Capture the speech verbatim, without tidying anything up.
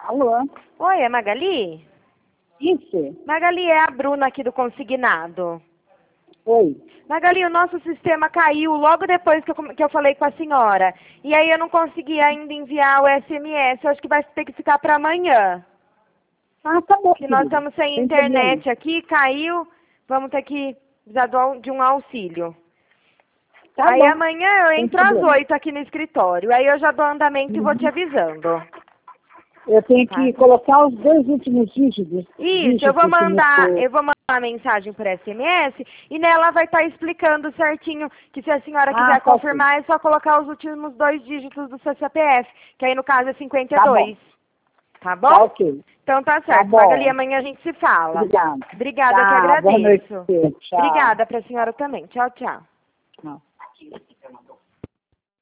Alô? Oi, é Magali? Isso. Magali, é a Bruna aqui do Consignado. Oi. Magali, o nosso sistema caiu logo depois que eu, que eu falei com a senhora. E aí eu não consegui ainda enviar o S M S. Eu acho que vai ter que ficar para amanhã. Ah, tá bom, Que nós querida. estamos sem Sem internet problema. aqui, caiu. Vamos ter que precisar do au- de um auxílio. Tá Aí bom. amanhã eu Sem entro às problema. oito aqui no escritório. Aí eu já dou andamento e vou te Uhum. avisando. Eu tenho Tá? que colocar os dois últimos dígitos. Isso, eu vou dígitos do mandar, meu... eu vou mandar uma mensagem por S M S e nela vai estar explicando certinho que se a senhora Ah, quiser tá sim. confirmar é só colocar os últimos dois dígitos do seu C P F, que aí no caso é cinquenta e Tá bom. dois. Tá bom? Tá ok. Então tá Tá certo. Magali, bom. amanhã a gente se fala. Obrigada. Obrigada, eu que Tá, boa noite. agradeço. Tchau. Obrigada para a senhora também. Tchau, tchau. Tchau.